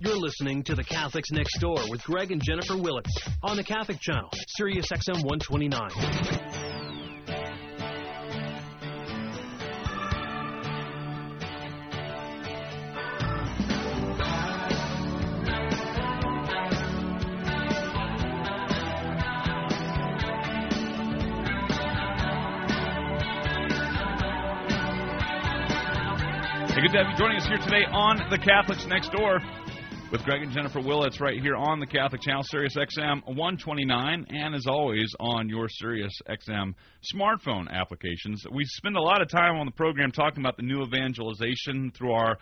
You're listening to The Catholics Next Door with Greg and Jennifer Willits on the Catholic Channel, Sirius XM 129. Good to have you joining us here today on The Catholics Next Door with Greg and Jennifer Willits right here on the Catholic Channel, Sirius XM 129, and as always on your Sirius XM smartphone applications. We spend a lot of time on the program talking about the new evangelization through our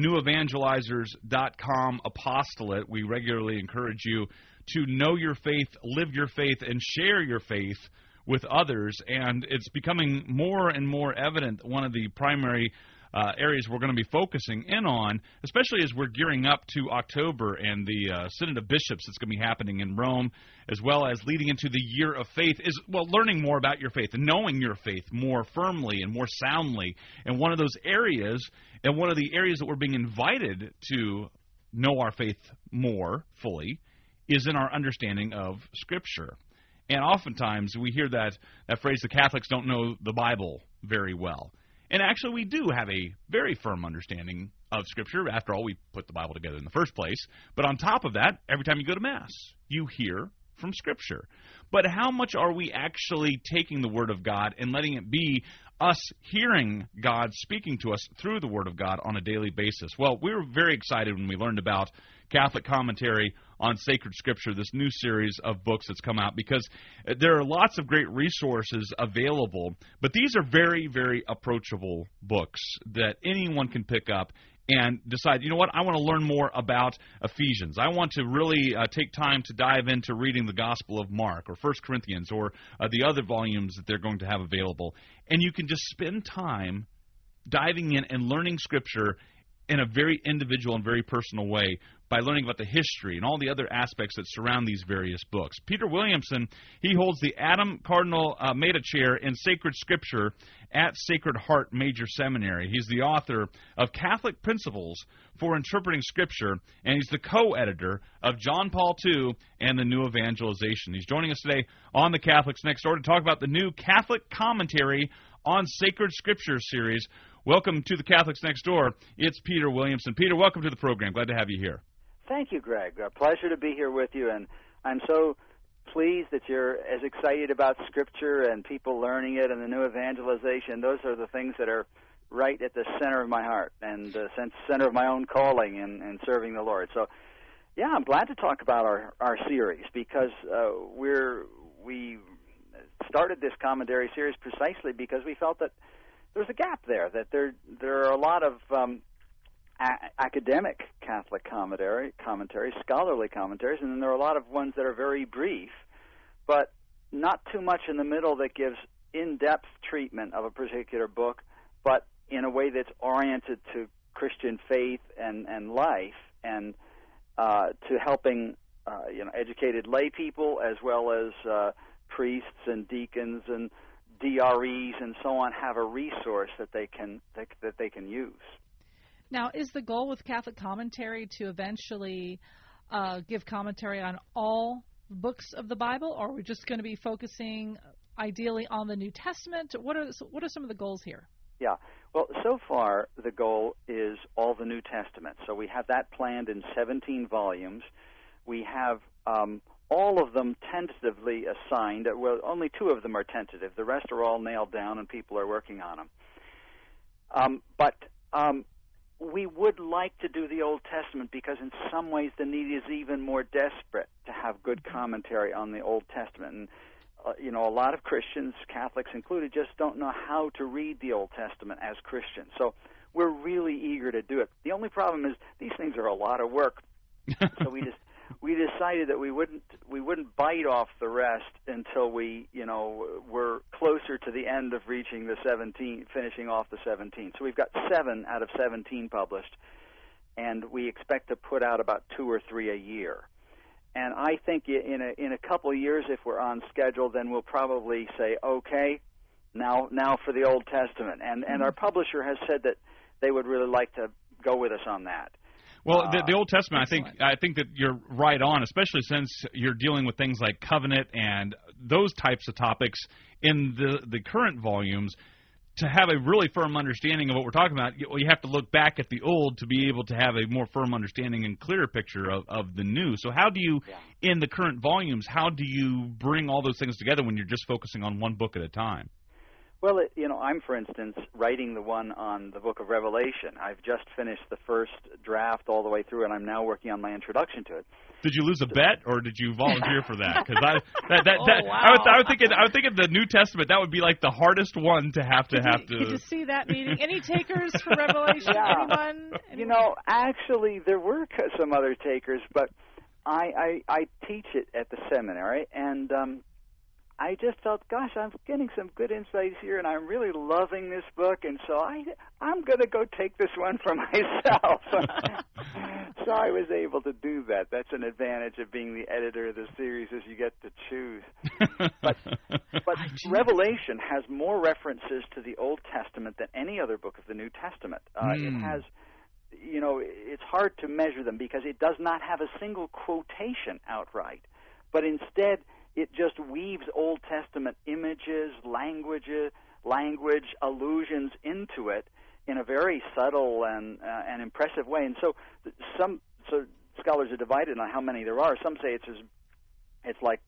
newevangelizers.com apostolate. We regularly encourage you to know your faith, live your faith, and share your faith with others, and it's becoming more and more evident that one of the primary areas we're going to be focusing in on, especially as we're gearing up to October and the Synod of Bishops that's going to be happening in Rome, as well as leading into the Year of Faith, is, well, learning more about your faith and knowing your faith more firmly and more soundly. And one of those areas, and one of the areas that we're being invited to know our faith more fully, is in our understanding of Scripture. And oftentimes we hear that phrase, the Catholics don't know the Bible very well. And actually, we do have a very firm understanding of Scripture. After all, we put the Bible together in the first place. But on top of that, every time you go to Mass, you hear from Scripture. But how much are we actually taking the Word of God and letting it be us hearing God speaking to us through the Word of God on a daily basis? Well, we were very excited when we learned about Catholic Commentary on Sacred Scripture, this new series of books that's come out, because there are lots of great resources available, but these are very, very approachable books that anyone can pick up and decide, you know what, I want to learn more about Ephesians. I want to really take time to dive into reading the Gospel of Mark or 1 Corinthians or the other volumes that they're going to have available. And you can just spend time diving in and learning Scripture in a very individual and very personal way by learning about the history and all the other aspects that surround these various books. Peter Williamson, he holds the Adam Cardinal Meta Chair in Sacred Scripture at Sacred Heart Major Seminary. He's the author of Catholic Principles for Interpreting Scripture, and he's the co-editor of John Paul II and the New Evangelization. He's joining us today on the Catholics Next Door to talk about the new Catholic Commentary on Sacred Scripture series. Welcome to the Catholics Next Door. It's Peter Williamson. Peter, welcome to the program. Glad to have you here. Thank you, Greg. A pleasure to be here with you, and I'm so pleased that you're as excited about Scripture and people learning it and the new evangelization. Those are the things that are right at the center of my heart and the center of my own calling in serving the Lord. So, yeah, I'm glad to talk about our series because we started this commentary series precisely because we felt that there was a gap there, that there are a lot of academic Catholic commentaries, scholarly commentaries, and then there are a lot of ones that are very brief, but not too much in the middle that gives in-depth treatment of a particular book, but in a way that's oriented to Christian faith and life, and to helping educated lay people as well as priests and deacons and DREs and so on have a resource that they can use. Now, is the goal with Catholic Commentary to eventually give commentary on all books of the Bible, or are we just going to be focusing ideally on the New Testament? What are some of the goals here? Yeah, well, so far the goal is all the New Testament. So we have that planned in 17 volumes. We have all of them tentatively assigned. Well, only 2 of them are tentative. The rest are all nailed down, and people are working on them. But we would like to do the Old Testament because in some ways the need is even more desperate to have good commentary on the Old Testament. And, a lot of Christians, Catholics included, just don't know how to read the Old Testament as Christians. So we're really eager to do it. The only problem is these things are a lot of work. So we decided that we wouldn't bite off the rest until we, were closer to the end of reaching the 17, finishing off the 17. So we've got 7 out of 17 published, and we expect to put out about 2 or 3 a year. And I think in a couple of years, if we're on schedule, then we'll probably say, okay, now for the Old Testament. And our publisher has said that they would really like to go with us on that. Well, the Old Testament, I think that you're right on, especially since you're dealing with things like covenant and those types of topics in the current volumes. To have a really firm understanding of what we're talking about, you have to look back at the old to be able to have a more firm understanding and clearer picture of the new. So how do you, in the current volumes, how do you bring all those things together when you're just focusing on one book at a time? Well, I'm, for instance, writing the one on the book of Revelation. I've just finished the first draft all the way through, and I'm now working on my introduction to it. Did you lose a bet, or did you volunteer for that? Because wow. I would think the New Testament, that would be like the hardest one to have to. Did you see that meeting? Any takers for Revelation? Yeah. Anyone? Actually, there were some other takers, but I teach it at the seminary, and I just felt, gosh, I'm getting some good insights here, and I'm really loving this book, and so I'm going to go take this one for myself. So I was able to do that. That's an advantage of being the editor of the series, is you get to choose. But Revelation has more references to the Old Testament than any other book of the New Testament. It has, it's hard to measure them because it does not have a single quotation outright, but instead it just weaves Old Testament images, language, allusions into it in a very subtle and impressive way. And so scholars are divided on how many there are. Some say it's like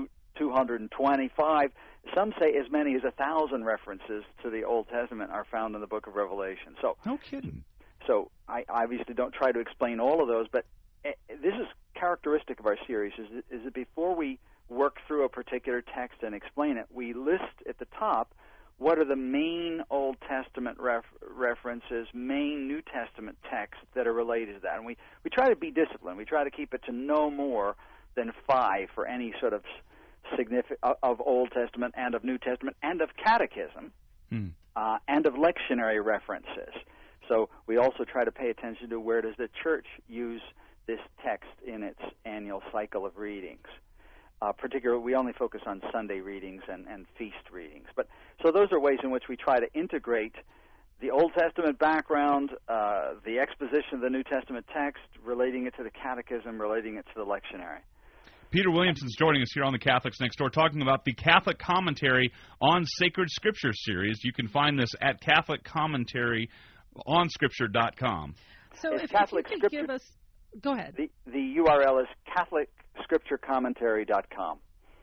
225. Some say as many as 1,000 references to the Old Testament are found in the book of Revelation. So no kidding. So I obviously don't try to explain all of those, but this is characteristic of our series, is that before we work through a particular text and explain it, we list at the top what are the main Old Testament references, main New Testament texts that are related to that. And we try to be disciplined. We try to keep it to no more than 5 for any sort of of Old Testament and of New Testament and of catechism and of lectionary references. So we also try to pay attention to where does the church use this text in its annual cycle of readings. Particularly, we only focus on Sunday readings and feast readings. So those are ways in which we try to integrate the Old Testament background, the exposition of the New Testament text, relating it to the catechism, relating it to the lectionary. Peter Williamson's joining us here on the Catholics Next Door, talking about the Catholic Commentary on Sacred Scripture series. You can find this at CatholicCommentaryOnScripture.com. So if you could give us... Go ahead. The URL is CatholicScriptureCommentary.com.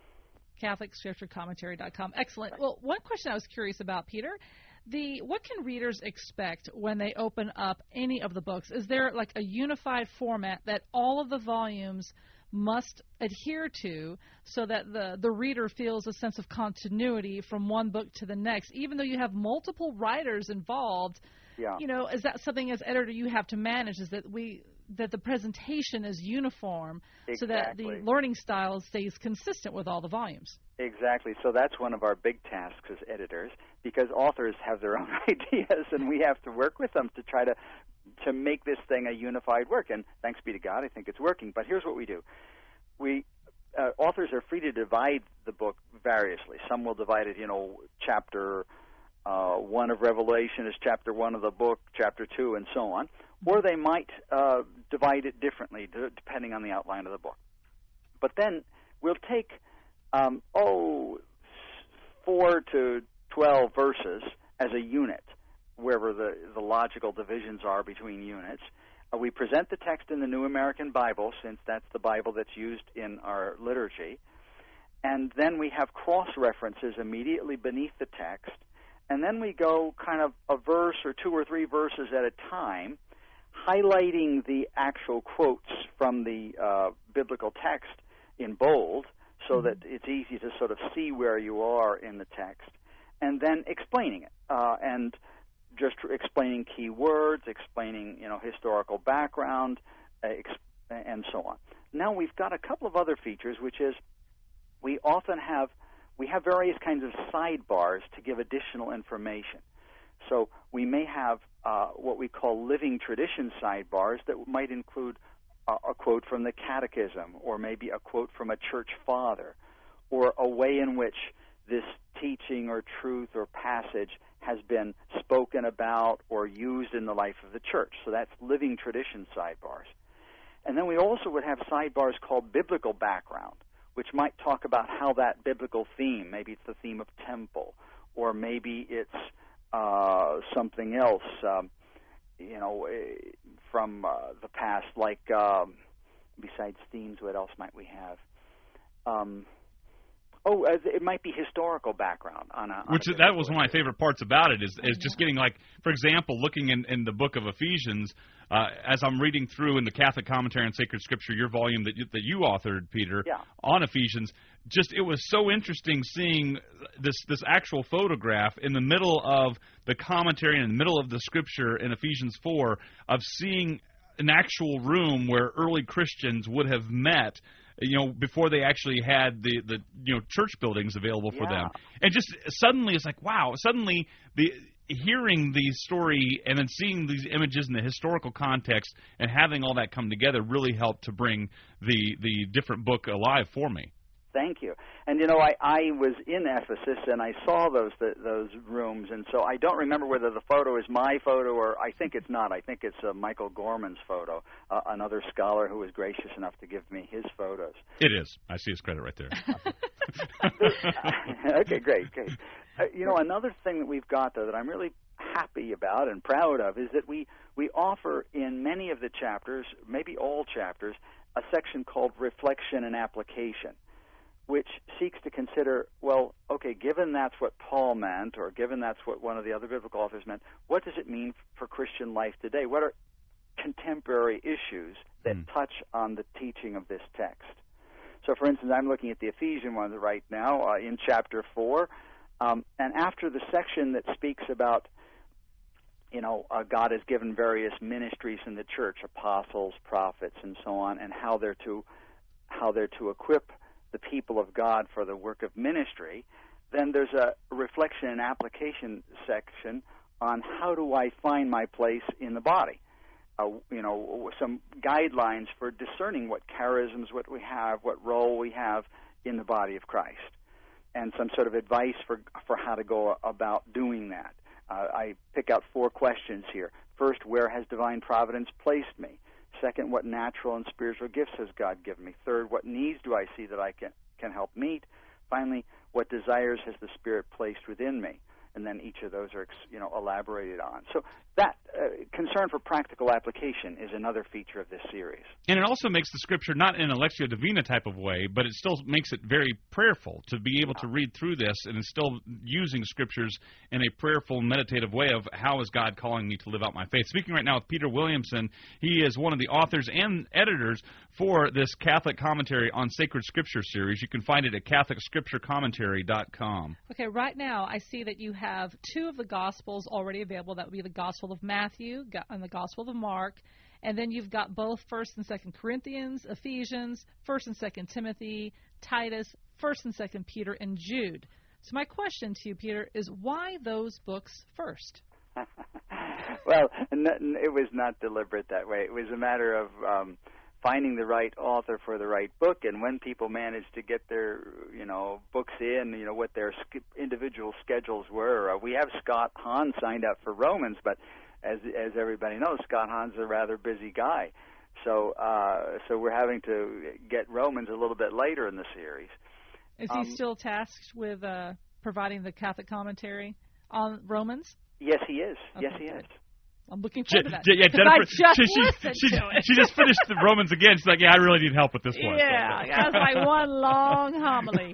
CatholicScriptureCommentary.com. Excellent. Well, one question I was curious about, Peter, what can readers expect when they open up any of the books? Is there like a unified format that all of the volumes must adhere to so that the reader feels a sense of continuity from one book to the next, even though you have multiple writers involved? Yeah. Is that something as editor you have to manage, is that the presentation is uniform so that the learning style stays consistent with all the volumes? Exactly. So that's one of our big tasks as editors, because authors have their own ideas, and we have to work with them to try to make this thing a unified work. And thanks be to God, I think it's working. But here's what we do. Authors are free to divide the book variously. Some will divide it, chapter 1 of Revelation is chapter 1 of the book, chapter 2, and so on. Or they might divide it differently, depending on the outline of the book. But then we'll take, 4 to 12 verses as a unit, wherever the logical divisions are between units. We present the text in the New American Bible, since that's the Bible that's used in our liturgy. And then we have cross-references immediately beneath the text. And then we go kind of a verse or 2 or 3 verses at a time, highlighting the actual quotes from the biblical text in bold so that it's easy to sort of see where you are in the text, and then explaining it, and just explaining key words, explaining historical background, and so on. Now we've got a couple of other features, which is we have various kinds of sidebars to give additional information. So we may have what we call living tradition sidebars that might include a quote from the Catechism, or maybe a quote from a church father, or a way in which this teaching or truth or passage has been spoken about or used in the life of the church. So that's living tradition sidebars. And then we also would have sidebars called biblical background, which might talk about how that biblical theme, maybe it's the theme of temple, or maybe it's something else, from the past, like besides themes, what else might we have? It might be historical background that was one of my favorite parts about it is just getting, like, for example, looking in the book of Ephesians, as I'm reading through in the Catholic Commentary on Sacred Scripture, your volume that you authored, Peter, on Ephesians. Just, it was so interesting seeing this actual photograph in the middle of the commentary and in the middle of the Scripture in Ephesians 4 of seeing an actual room where early Christians would have met, before they actually had the church buildings available for them. And just suddenly it's like, wow, suddenly hearing the story and then seeing these images in the historical context and having all that come together really helped to bring the different book alive for me. Thank you. And I was in Ephesus and I saw those rooms, and so I don't remember whether the photo is my photo or I think it's not. I think it's Michael Gorman's photo, another scholar who was gracious enough to give me his photos. It is. I see his credit right there. Okay, great. Another thing that we've got, though, that I'm really happy about and proud of is that we offer in many of the chapters, maybe all chapters, a section called Reflection and Application, which seeks to consider, well, okay, given that's what Paul meant, or given that's what one of the other biblical authors meant, what does it mean for Christian life today? What are contemporary issues that touch on the teaching of this text? So, for instance, I'm looking at the Ephesian one right now in chapter 4, and after the section that speaks about, God has given various ministries in the church, apostles, prophets, and so on, and how they're to equip the people of God for the work of ministry, then there's a reflection and application section on how do I find my place in the body. Some guidelines for discerning what charisms, what we have, what role we have in the body of Christ, and some sort of advice for how to go about doing that. I pick out 4 questions here. First, where has divine providence placed me? Second, what natural and spiritual gifts has God given me? Third, what needs do I see that I can help meet? Finally, what desires has the Spirit placed within me? And then each of those are elaborated on. So that concern for practical application is another feature of this series. And it also makes the Scripture not in a Lectio Divina type of way, but it still makes it very prayerful to be able to read through this and it's still using Scriptures in a prayerful, meditative way of how is God calling me to live out my faith. Speaking right now with Peter Williamson, he is one of the authors and editors for this Catholic Commentary on Sacred Scripture series. You can find it at CatholicScriptureCommentary.com. Okay, right now I see that you have 2 of the Gospels already available. That would be the Gospel of Matthew and the Gospel of Mark. And then you've got both 1st and 2nd Corinthians, Ephesians, 1st and 2nd Timothy, Titus, 1st and 2nd Peter, and Jude. So my question to you, Peter, is why those books first? Well, it was not deliberate that way. It was a matter of finding the right author for the right book, and when people managed to get their, books in, what their individual schedules were. We have Scott Hahn signed up for Romans, but as everybody knows, Scott Hahn's a rather busy guy. So we're having to get Romans a little bit later in the series. Is he still tasked with providing the Catholic commentary on Romans? Yes, he is. Okay, yes, he is. I'm looking forward to that. Yeah, Jennifer, she just finished the Romans again. She's like, I really need help with this one. Yeah, that's like one long homily.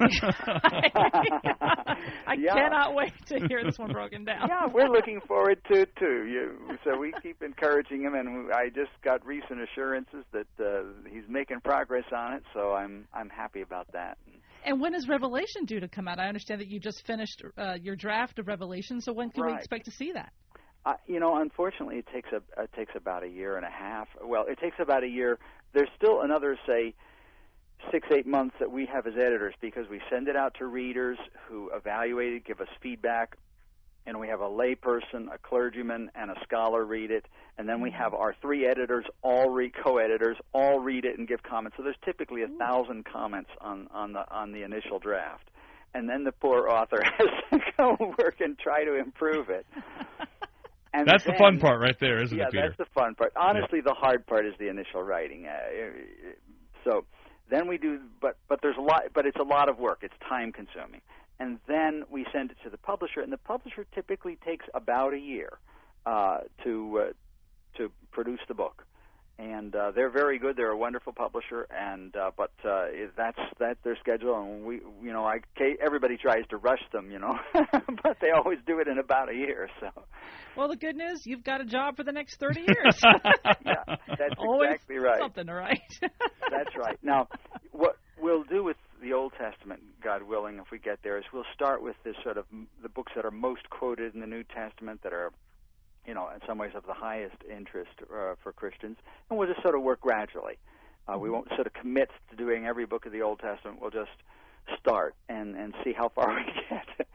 I cannot wait to hear this one broken down. Yeah, we're looking forward to it, too. So we keep encouraging him, and I just got recent assurances that he's making progress on it, so I'm happy about that. And when is Revelation due to come out? I understand that you just finished your draft of Revelation, so when can we expect to see that? Unfortunately, it takes about a year and a half. Well, it takes about a year. There's still another, say, 6-8 months that we have as editors because we send it out to readers who evaluate it, give us feedback, and we have a lay person, a clergyman, and a scholar read it, and then we have our 3 editors, co-editors, all read it and give comments. So there's typically 1,000 comments on the initial draft, and then the poor author has to go work and try to improve it. And that's the fun part right there, isn't it, Peter? Yeah, that's the fun part. Honestly, the hard part is the initial writing. So then we do, but there's a lot, but it's a lot of work. It's time consuming. And then we send it to the publisher, and the publisher typically takes about a year to produce the book. And they're very good. They're a wonderful publisher, and but that's their schedule. And everybody tries to rush them, but they always do it in about a year. So. Well, the good news, you've got a job for the next 30 years. Yeah, that's always exactly right. Something right. That's right. Now, what we'll do with the Old Testament, God willing, if we get there, is we'll start with this sort of the books that are most quoted in the New Testament, that are, in some ways of the highest interest for Christians, and we'll just sort of work gradually. We won't sort of commit to doing every book of the Old Testament. We'll just start and see how far we get.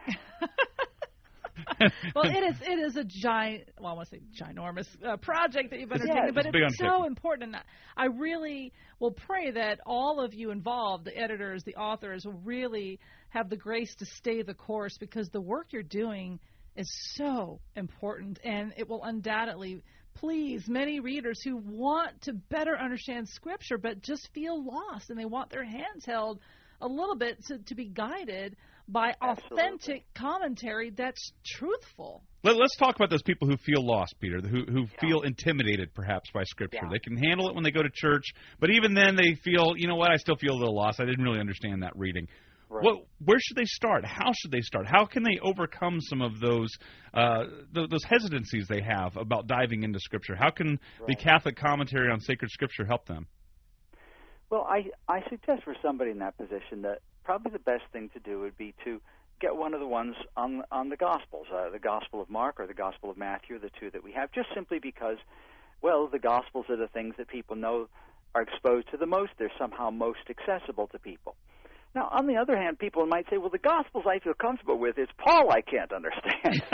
Well, it is a I want to say ginormous project that you've undertaken, but it's so important. And I really will pray that all of you involved, the editors, the authors, will really have the grace to stay the course, because the work you're doing is so important, and it will undoubtedly please many readers who want to better understand Scripture but just feel lost, and they want their hands held a little bit to be guided by authentic commentary that's truthful. Let's talk about those people who feel lost, Peter, who feel intimidated perhaps by Scripture. Yeah. They can handle it when they go to church, but even then they feel, I still feel a little lost. I didn't really understand that reading. Right. Where should they start? How should they start? How can they overcome some of those hesitancies they have about diving into Scripture? How can the Catholic commentary on sacred Scripture help them? Well, I suggest for somebody in that position that probably the best thing to do would be to get one of the ones on the Gospels, the Gospel of Mark or the Gospel of Matthew, the two that we have, just simply because, well, the Gospels are the things that people know are exposed to the most. They're somehow most accessible to people. Now, on the other hand, people might say, well, the Gospels I feel comfortable with. It's Paul I can't understand.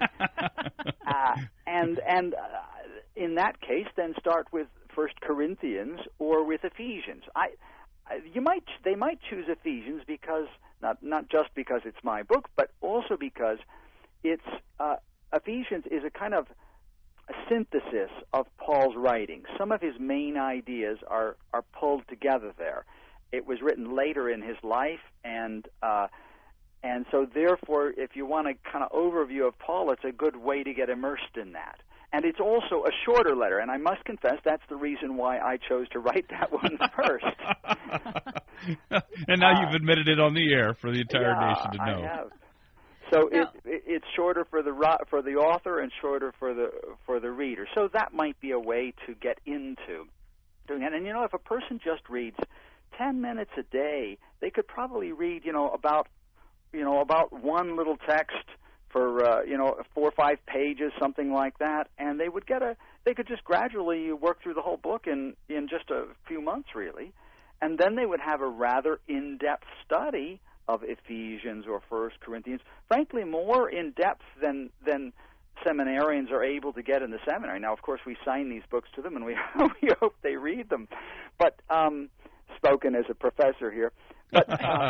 And in that case, then start with 1 Corinthians or with Ephesians. They might choose Ephesians because not just because it's my book, but also because it's Ephesians is a kind of a synthesis of Paul's writing. Some of his main ideas are pulled together there. It was written later in his life, and so therefore, if you want a kind of overview of Paul, it's a good way to get immersed in that. And it's also a shorter letter, and I must confess that's the reason why I chose to write that one first. And now you've admitted it on the air for the entire nation to know. I have. So it's shorter for the author and shorter for the reader. So that might be a way to get into doing it. And if a person just reads 10 minutes a day, they could probably read about one little text for 4 or 5 pages, something like that, and they could just gradually work through the whole book in just a few months, really, and then they would have a rather in-depth study of Ephesians or 1 Corinthians, frankly more in-depth than seminarians are able to get in the seminary. Now, of course, we sign these books to them, and we hope they read them, but spoken as a professor here, but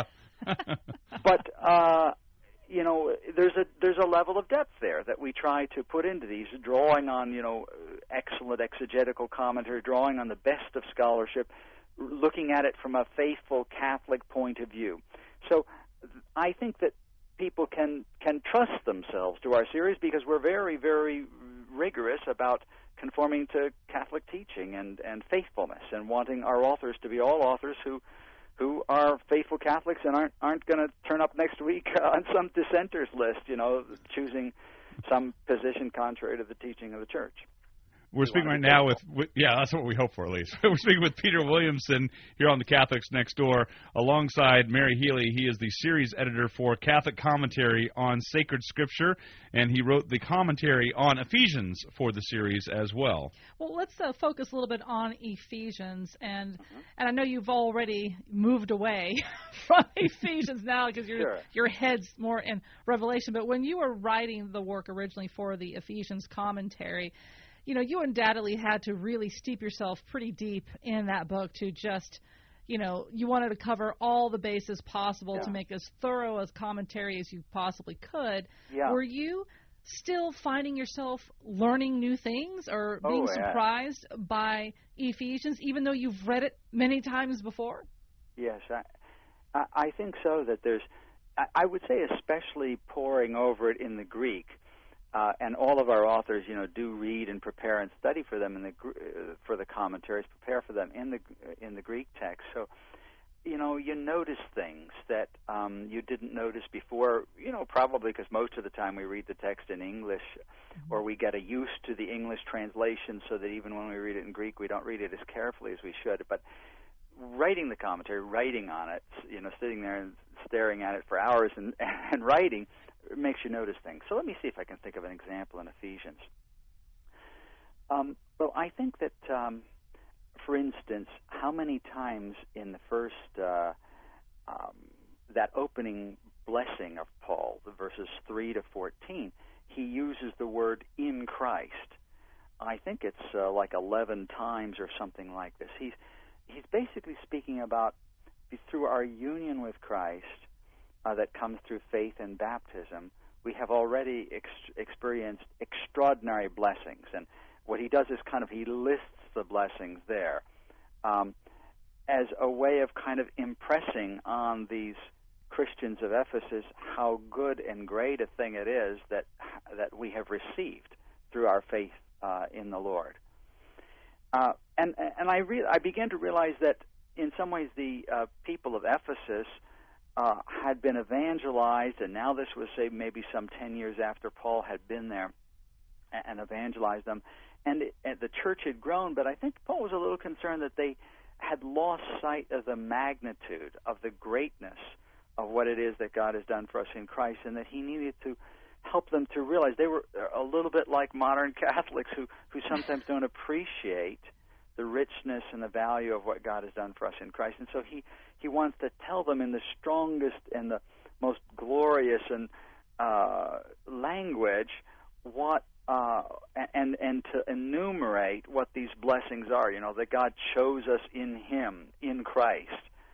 there's a level of depth there that we try to put into these, drawing on excellent exegetical commentary, drawing on the best of scholarship, looking at it from a faithful Catholic point of view. So I think that people can trust themselves to our series because we're very, very rigorous about conforming to Catholic teaching and faithfulness, and wanting our authors to be all authors who are faithful Catholics and aren't going to turn up next week on some dissenters list, choosing some position contrary to the teaching of the Church. We're speaking right now with that's what we hope for, at least. We're speaking with Peter Williamson here on the Catholics Next Door, alongside Mary Healy. He is the series editor for Catholic Commentary on Sacred Scripture, and he wrote the commentary on Ephesians for the series as well. Well, let's focus a little bit on Ephesians, and I know you've already moved away from Ephesians now because your head's more in Revelation, but when you were writing the work originally for the Ephesians commentary, you undoubtedly had to really steep yourself pretty deep in that book to just, you wanted to cover all the bases possible to make as thorough as commentary as you possibly could. Yeah. Were you still finding yourself learning new things or being surprised by Ephesians, even though you've read it many times before? Yes, I think so. That I would say especially poring over it in the Greek, and all of our authors, do read and prepare and study for them for the commentaries, prepare for them in the Greek text. So, you notice things that you didn't notice before, probably because most of the time we read the text in English, or we get used to the English translation so that even when we read it in Greek, we don't read it as carefully as we should. But writing the commentary, writing on it, sitting there and staring at it for hours and writing, makes you notice things. So let me see if I can think of an example in Ephesians. Well, I think that, for instance, how many times in the first, that opening blessing of Paul, the verses 3 to 14, he uses the word in Christ. I think it's like 11 times or something like this. He's basically speaking about through our union with Christ that comes through faith and baptism, we have already experienced extraordinary blessings. And what he does is he lists the blessings there as a way of kind of impressing on these Christians of Ephesus how good and great a thing it is that we have received through our faith in the Lord. And I began to realize that in some ways the people of Ephesus had been evangelized, and now this was, say, maybe some 10 years after Paul had been there and evangelized them, and the church had grown, but I think Paul was a little concerned that they had lost sight of the magnitude of the greatness of what it is that God has done for us in Christ, and that he needed to help them to realize they were a little bit like modern Catholics who sometimes don't appreciate the richness and the value of what God has done for us in Christ. And so he wants to tell them in the strongest and the most glorious and language what and to enumerate what these blessings are. That God chose us in Him, in Christ,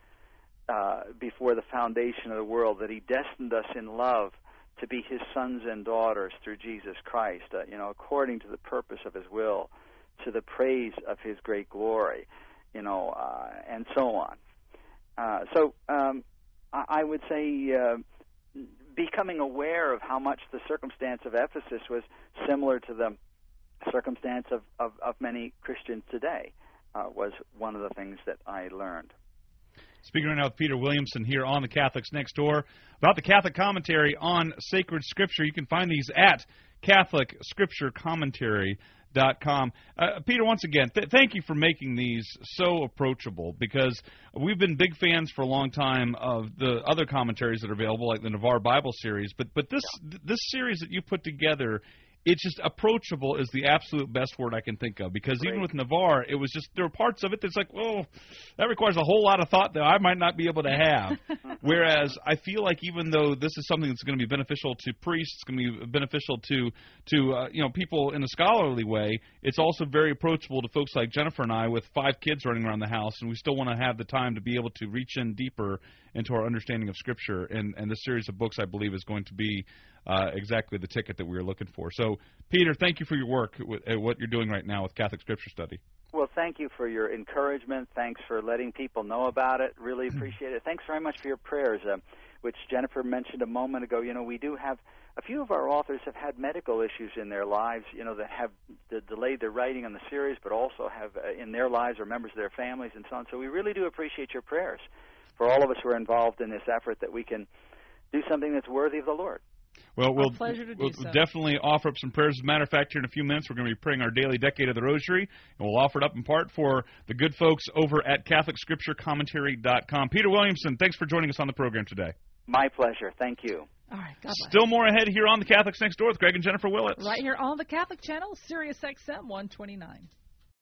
before the foundation of the world. That He destined us in love to be His sons and daughters through Jesus Christ. According to the purpose of His will, to the praise of His great glory, and so on. So I would say becoming aware of how much the circumstance of Ephesus was similar to the circumstance of many Christians today was one of the things that I learned. Speaking right now with Peter Williamson here on the Catholics Next Door about the Catholic commentary on sacred Scripture. You can find these at CatholicScriptureCommentary.com. Peter, once again, thank you for making these so approachable, because we've been big fans for a long time of the other commentaries that are available, like the Navarre Bible series. But this series that you put together, it's just approachable is the absolute best word I can think of, because even with Navarre, it was just, there were parts of it that's like, whoa, that requires a whole lot of thought that I might not be able to have. Whereas I feel like even though this is something that's going to be beneficial to priests, it's going to be beneficial to people in a scholarly way, it's also very approachable to folks like Jennifer and I with 5 kids running around the house, and we still want to have the time to be able to reach in deeper into our understanding of Scripture. And this series of books, I believe, is going to be exactly the ticket that we were looking for. So, Peter, thank you for your work at what you're doing right now with Catholic Scripture Study. Well, thank you for your encouragement. Thanks for letting people know about it. Really appreciate it. Thanks very much for your prayers, which Jennifer mentioned a moment ago. We do have a few of our authors have had medical issues in their lives, that have delayed their writing on the series, but also have in their lives or members of their families and so on. So we really do appreciate your prayers for all of us who are involved in this effort, that we can do something that's worthy of the Lord. Well, we'll so. definitely offer up some prayers. As a matter of fact, here in a few minutes, we're going to be praying our daily decade of the Rosary, and we'll offer it up in part for the good folks over at CatholicScriptureCommentary.com. Peter Williamson, thanks for joining us on the program today. My pleasure. Thank you. All right, God bless. Still more ahead here on the Catholics Next Door with Greg and Jennifer Willits. Right here on the Catholic Channel, Sirius XM 129.